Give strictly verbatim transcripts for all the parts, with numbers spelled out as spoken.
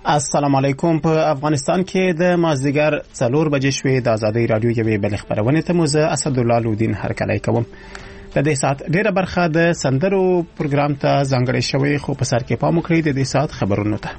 السلام علیکم. په افغانستان کې د مازدیګر څلور بجې شوې د ازادۍ رادیو یوې بلې خبرونه ته مو زه اسدالله لودین هرکلی کوم. د دې ساعت ډیره برخه د سندرو پروګرام ته ځانګړې شوې، خو په سر کې پام وکړئ د دې ساعت خبرونو ته.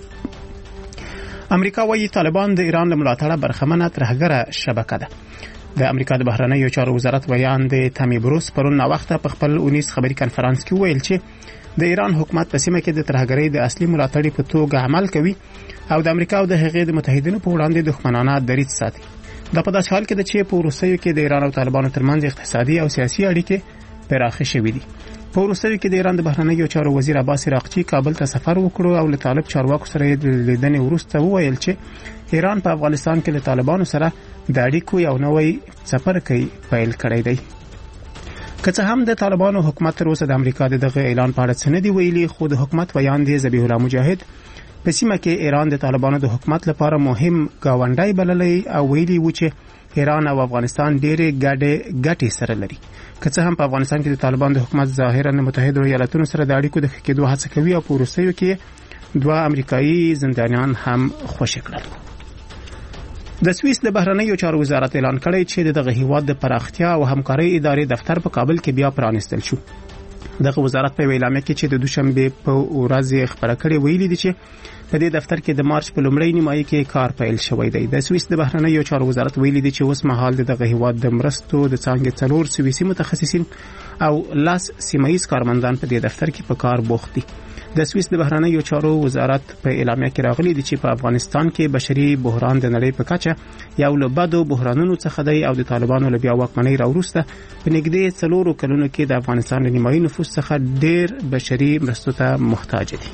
امریکا وايي طالبان د ایران له ملاتړه برخمنه ترهګره شبکه ده. د امریکا د بهرنیو چارو وزارت ویان د تامی بروس پرون وخت په خپل اونیس خبري کانفرنس کې ویل چې د ایران حکومت په سیمه کې د ترهګرۍ د اصلي ملاتړي په توګه عمل کوي او د امریکا او د هغې د متحدینو په وړاندې دښمنانه دریځ ساتي. دا په داسې حال کې ده چې په وروستیو کې د ایران او طالبانو ترمنځ اقتصادي او سیاسي اړیکې پراخې شوې دي. په وروستیو کې د ایران د بهرنیو چارو وزیر عباس عراقچي کابل ته سفر وکړ او له طالب چارواکو سره د لیدنې وروسته وویل چې ایران په افغانستان کې له طالبانو سره د اړیکو یو نوی څپرکی پیل کړی دی. که څه هم د طالبانو حکومت تر اوسه د امریکا دغه اعلان په اړه څه نه دی ویلي، خو د حکومت ویان دی ذبیح الله مجاهد په سیمه کې ایران د طالبانو د حکومت لپاره مهم گاونډی بللی او ویلي و چې ایران او افغانستان ډېرې ګډې ګټې سره لري. که څه هم په افغانستان کې د طالبانو د حکومت ظاهرا متحده ایالاتونو سره د اړیکو د ښه کېدو هڅه کوي او په وروستیو کې دوه امریکایي زندانیان هم خوشي کړل. د سویس د بهرنیو چارو وزارت اعلان کړی چې دغه هیواد د پراختیا او همکارۍ ادارې دفتر په کابل کې بیا پرانیستل شو. دغه وزارت په اعلامیه کې چې د دوشنبه په ورځ خبره کړې ویلي دي چې په دې دفتر کې د مارچ په لومړۍ نیمایي کې کار پیل شوی دی. د سویس د بهرنیو چارو وزارت ویلي دي چې اوس مهال دغه هیواد د مرستو د څانګې څلور سویسي متخصصین او لاس سیمایي کارمندان په دې دفتر کې په کار بوخت دي. د سویس د بهرنیو چارو وزارت په اعلامیه کې راغلي دي چې په افغانستان کې بشري بحران د نړۍ په کچه یو له بدو بحرانونو څخه دی او د طالبانو له بیا واکمنۍ راوروسته په نږدې څلورو کلونو کې د افغانستان له نیمایي نفوس څخه ډېر بشري مرستو ته محتاج دي.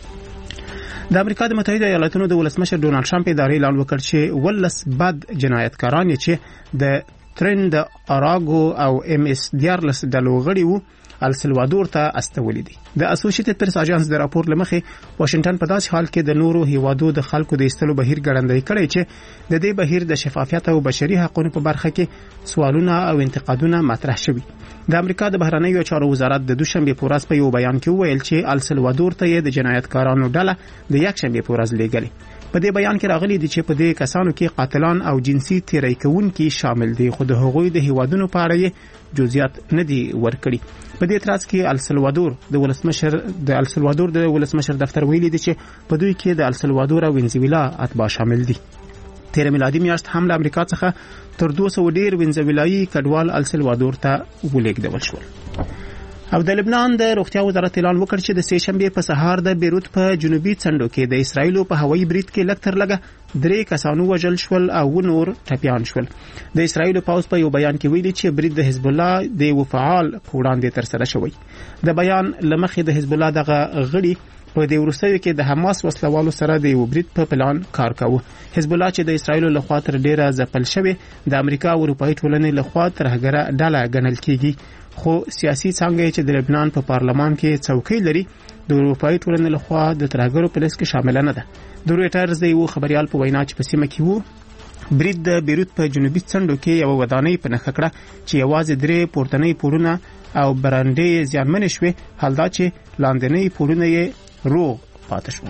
د امریکا د متحده ایالاتونو د ولسمشر ډونالد ټرمپ ادارې اعلان وکړ چې ولس بد جنایتکاران چې د ترند اراګو او ام اس دیارلس د لوغړی وو السلوادور ته استولې دي. د اسوسییټډ پریس اژانس د راپور لمخې واشنگټن په داسې حال کې د نورو هیوادو د خلکو د ایستلو بهیر ګړندی کړی چې د دې بهیر د شفافیت او بشري حقوقو په برخه کې سوالونه او انتقادونه مطرح شوي. د امریکا د بهرنیو چارو وزارت د دوشنبه په ورځ په یو بیان کې وویل چې السلوادور ته د جنایتکارانو ډله د یکشنبه په ورځ لېږلې. په دې بیان کې راغلي دي چې په دې کسانو کې قاتلان او جنسي تیری کوونکي شامل دي، خو د هغوی د هیوادونو په اړه جزئیات نه دي ورکړي. په دې ترڅ کې السلوادور د ولسمشر د السلوادور د ولسمشر دفتر ویلي دي چې په دوی کې د السلوادور او وینزویلا اتباع شامل دي. تیر میلادي میاشت هم له امریکا څخه تر دوه سوه ډیر وینزویلایي کډوال السلوادور ته ولېږدول شول. او د لبنان د روغتیا وزارت اعلان وکړ چې د سه شنبه په سهار د بیروت په جنوبي څنډو کې د اسرایل په هوایي برید کې لږ تر لږه درې کسانو وژل شول او نور ټپيان شول. د اسرایل پاوز په یو بیان کې ویلي چې برید د حزب الله د یو فعال وړاندې تر سره شوی. د بیان لمخې د حزب الله دغه غړي په دې وروستیو کې د حماس وسلوالو سره د یو برید په پلان کار کاوه. حزب الله چې د اسرایل له خوا تر ډیره ځپل شوی د امریکا او اروپאי ټولنې له خوا ترهګره ډله ګڼل کیږي، خو سیاسي څنګه چې د لبنان په پارلمان کې څوکۍ لري د اروپאי ټولنې له خوا د ترهګرو په لیست کې شامل نه ده. د رویټرز د یو خبريال په وینا چې په سیمه کې وو برید د بیروت په جنوبي څنډو کې یو ودانۍ په نښه کړه چې یوازې درې پورتنۍ پورونه او برانډې زیانمن شوې، حال دا چې لاندنۍ پورونه یې روغ پاتې شول.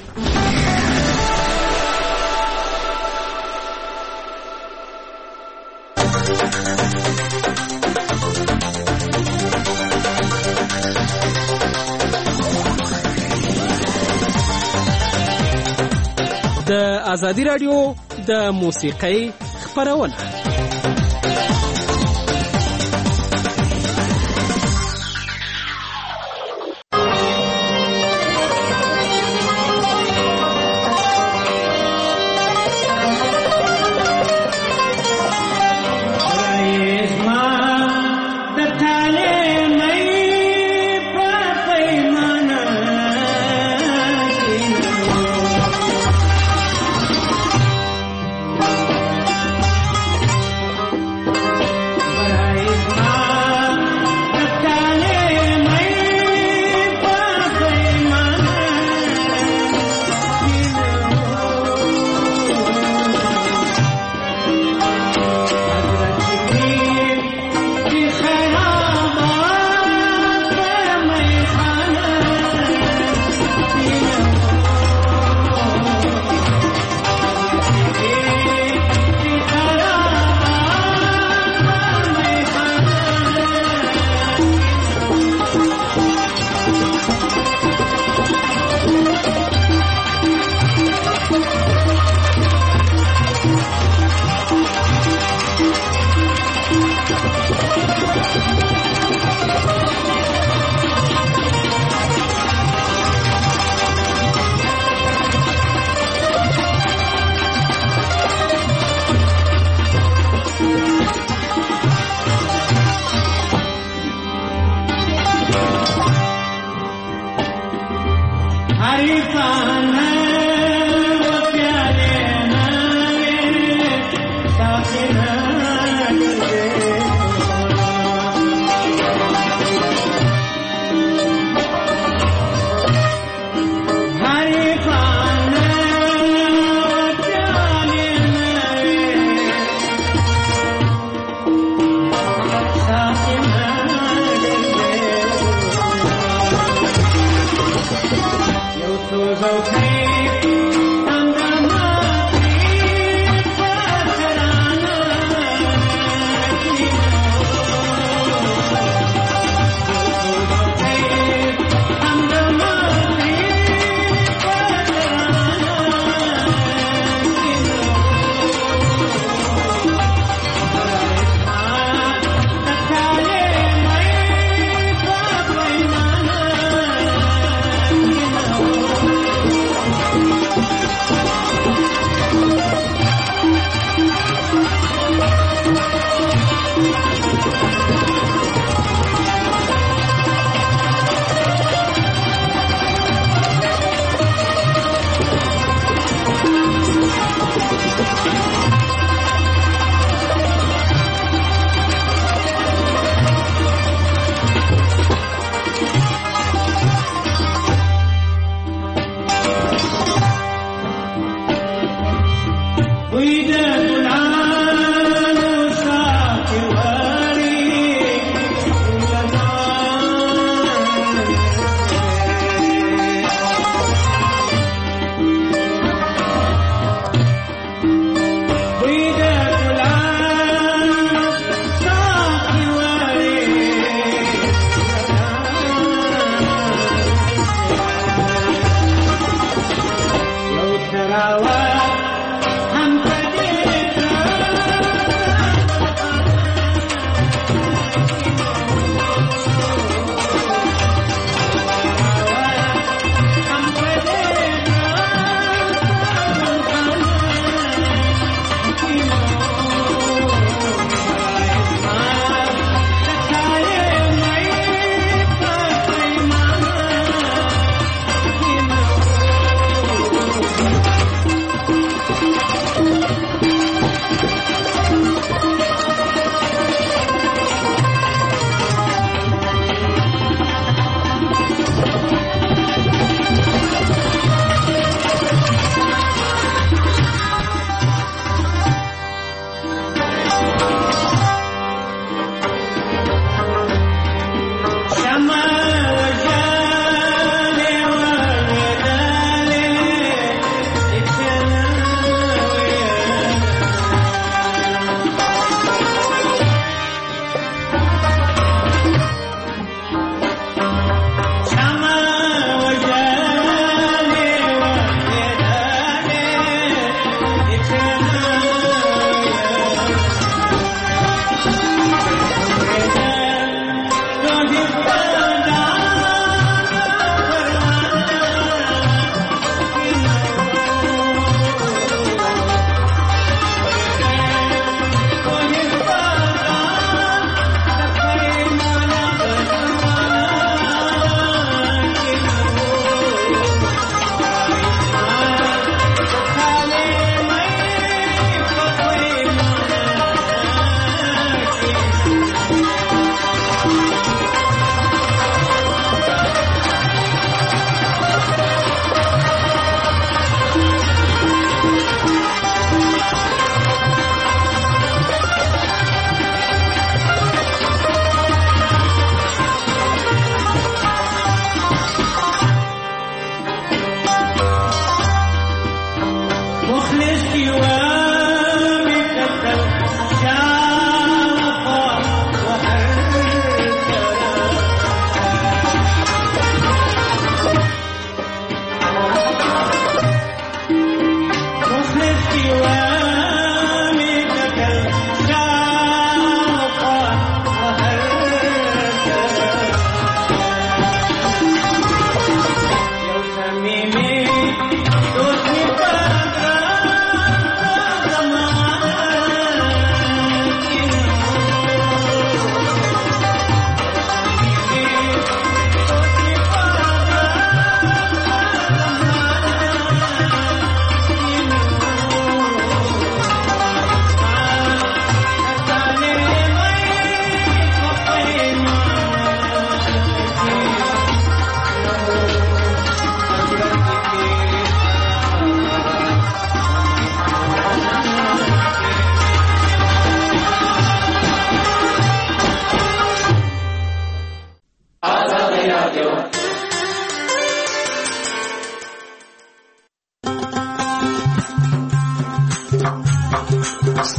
د ازادي رادیو د موسیقۍ خبرونه خیرآباد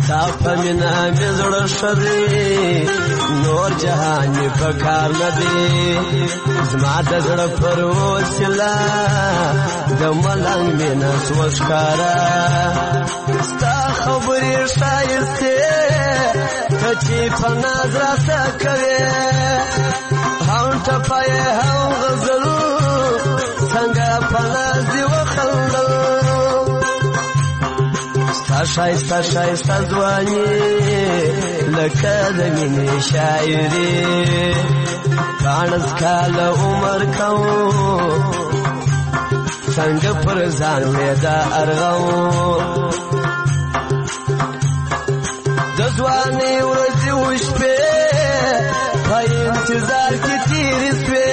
ستا په مینه مې زړه ښه دی نور جهان مې په کار نه دی زما د زړه پر وسیله د ملنګ مینه سوه ښکاره ستا خبرې ښایستې ته چې په ناز راته کوې هم ټپه یې هم غزل څنګه په ناز دې وخندل ستا ښایسته ښایسته ځواني لکه د مینې شاعري پاڼس کاله عمر کوم څنګه پر ځان مې دا ارغوم د ځوانۍ ورځې وشپې په انتظار کې تېرې سوې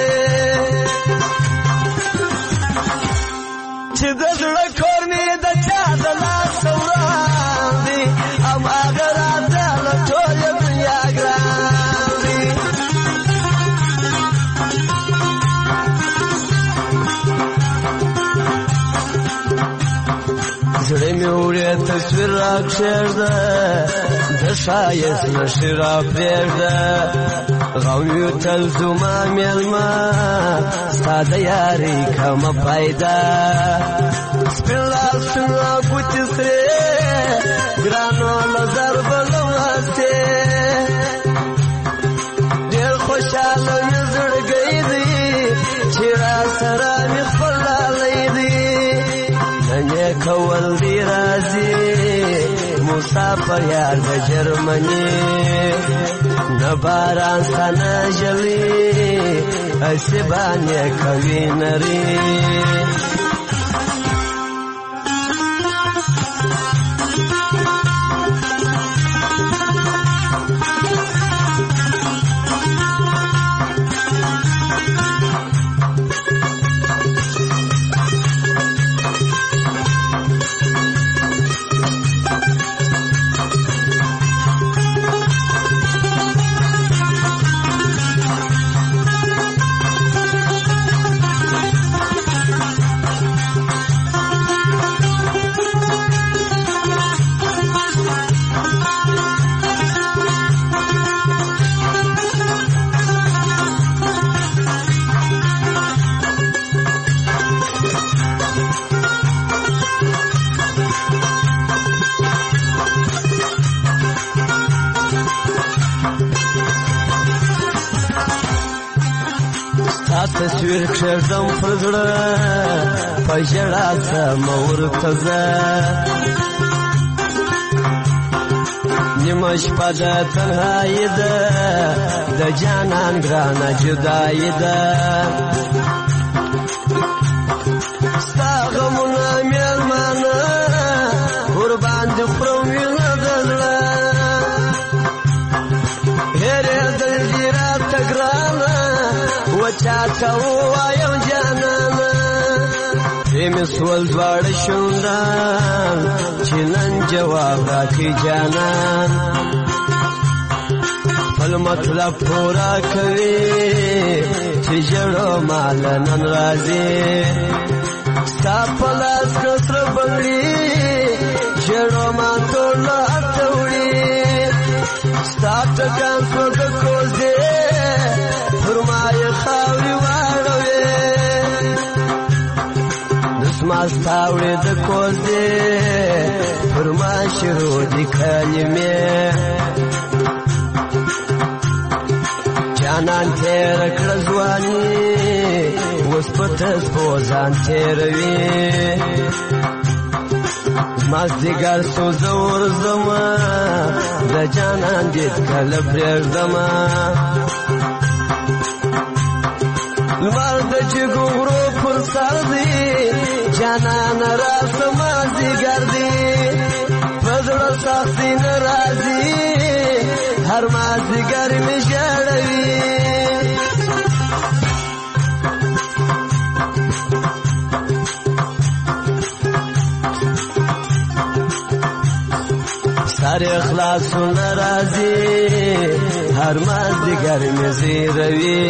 چې د زړه کور مې د چا د لاسه وړاندې هماغه راته له ټولې دنیا ګران دي زړه مې وړې تصویر راکښېږده د ښایست نښې راپرېږده غم یو تل زما مېلمه ستا د یارۍ کمه پیدا سپین لاسونه ګوتې سرې ګرانو نظر به لمستې ډېر خوشحاله مې زړګی دی چې را سره مې خپل لالی دی نن یې کول دی راځي مسافر یار د جرمني نه باران ستا نه ژلي هسې باندې کوي نري تصویر کښېږدم پر زړه په ژړا سمه ورته زه نیمه شپه د تنهایي ده د جانان ګرانه جدایي ده ستا غمونه مېلمانه ورباندې خورم وینه د زړه هېرېدل دي راته ګرانه وچاته ووایم جانانه پرې مې سول دواړه شونډان چې نن جواب راکړي جانان خپل مطلب پوره کوي چې ژړو ماله نن راځي ستا په لاس کړه سره بنګړي ژړو ما ټول اته وړي ستا ټکان سوګه کوزې پر ما یې خاورې واړوې دسما ستا وړې د کوزې پر ما شروع دي کلمې جانان تېره کړه ځواني اوس په تسپو ځان تېروي مازدیګر سو زه ورځمه د جانان دید کله پرېږدمه لمر د جګو غرو پر سر دی جانان راسه مازدیګر دی په زړه سختي نه راځي هر مازدیګر مې ژړوي سر اخلاصونه راځي هر مازدیګر مې زیروي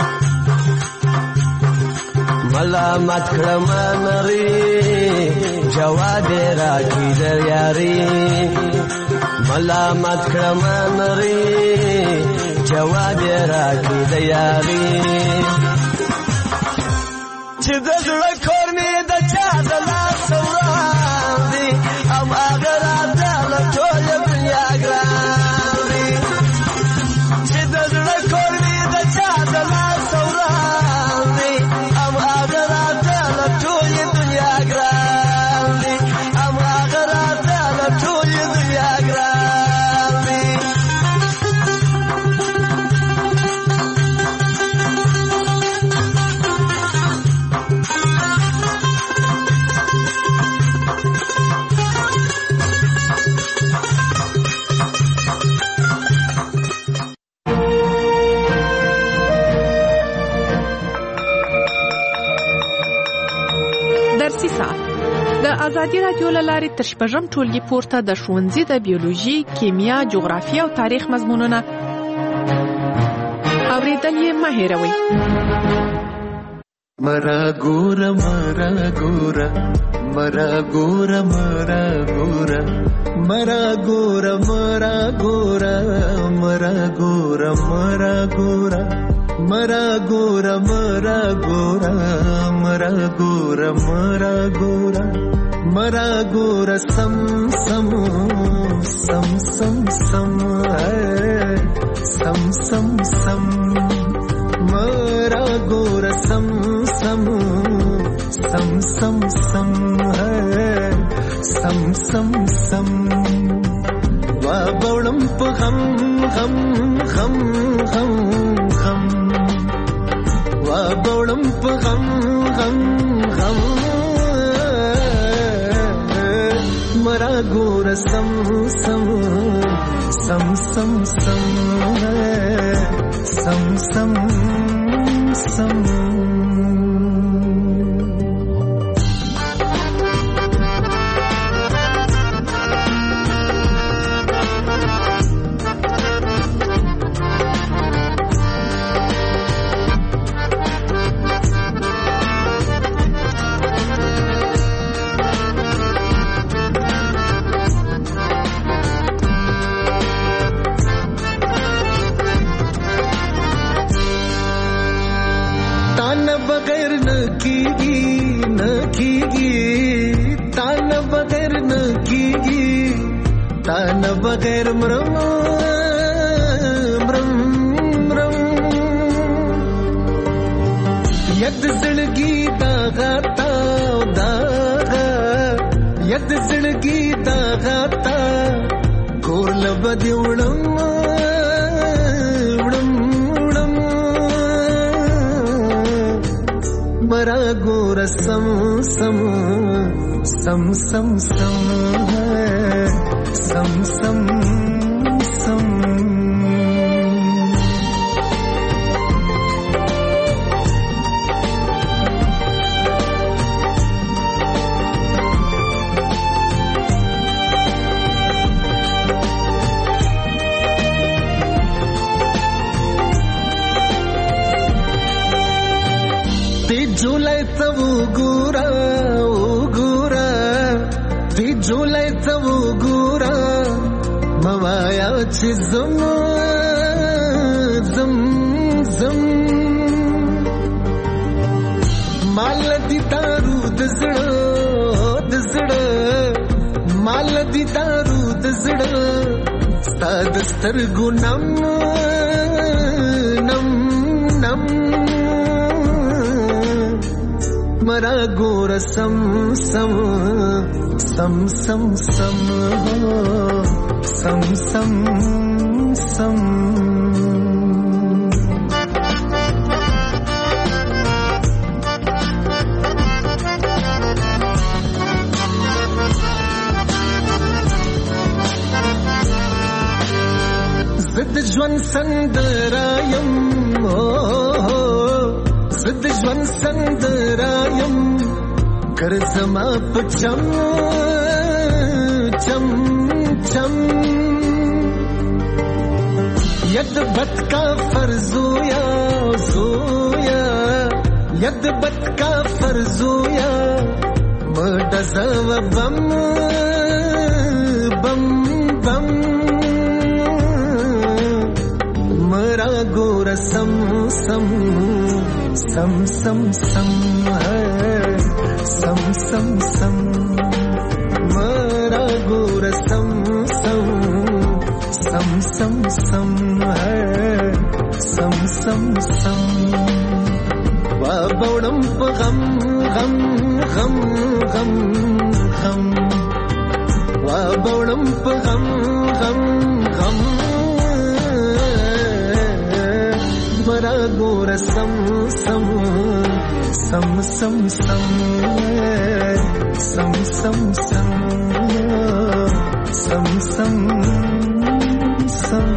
ملامت کړم نری جواب راکی در یاری ملامت کړم نری جواب راکی در یاری چې د زړه کور مې د چا د لاس وران دي ام هغه راته له ټوله دنیا ګران دي چې د زړه کور مې د چا د لاس وران دي ام هغه راته له ټوله دنیا ګران دي ام هغه راته له ټوله دنیا ګران دي د ازادي رادیو له لارې تر شپږم ټولګي پورته د ښوونځي د بیولوژي، کیمیا، جغرافیه او تاریخ مضمونونه اورېدل یې مه هېروئ. مرا ګوره مرا ګوره مرا ګوره مرا ګوره مرا ګوره مرا ګوره مرا ګوره مرا ګوره مرا ګوره مرا ګوره مرا ګوره مرا ګوره مرا ګوره سم سم سم سم سم سم سم سم مرا ګوره سم سم سم سم سم سم سم سم وا بولم په غم غم غم غم غم وا بولم په غم غم غم مرا ګوره سم سم سم سم سم سم سم سم बगैर मरम मरम मरम यद जिंदगी दागाता दागा यद जिंदगी दागाता गोल बदी उड़म उड़म उड़म मरा गोर सम सम सम सम सम सम सम सम ती जुलाई तब गुरा ओ गुरा ती जुलाई तब गुरा मवाया ची zam zam zam माल दी दारू दजड़ा दजड़ा माल दी दारू दजड़ा सादस्तर गुनम नम नम मरा गोर सम सम सम सम सम सम सम सम जिद ज्वन संदरायम जिद ज्वन संदरायम कर जमा पचम चम चम यद बत का फर्जोया जोया यद बत का फर्जोया مدزو بم بم بم مرا گور سم سم سم سم سم ہے سم سم سم مرا گور سم سم سم سم سم ہے سم سم سم وابوڑم غم غم غم غم غم وابوڑم غم غم غم مرا گور سم سم سم سم سم سم سم سم سم سم سم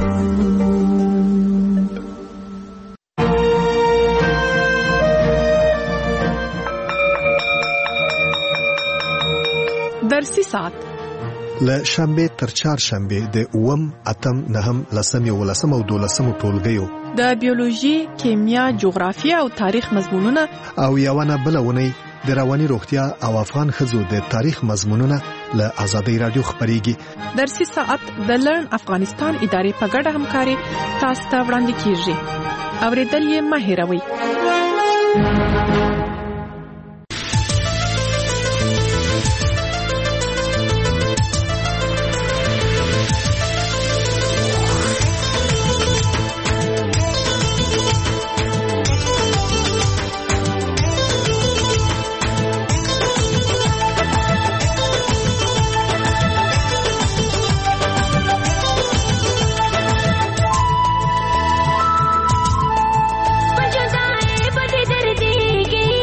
درسي ساعت له شنبه تر چهارشنبه د اوم اتم نهم لسم یو لسم او دولسم ټولګیو د بیولوژي، کیمیا، جغرافیه او تاریخ مضمونونه او یوونه بلونه د رواني روغتیا او افغان خزو د تاریخ مضمونونه له آزادۍ رادیو خبريږي. درسي ساعت د لرن افغانستان ادارې په ګډه همکاري تاسو ته وړاندې کیږي. اوریدل یې مه هېروئ. बदे दर्दी की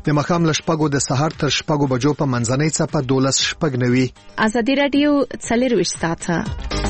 د مخام له شپږو د سهار تر شپږو بجو په منځنۍ څپه دولس شپږ نوي. ازادي رادیو څلور وشتاته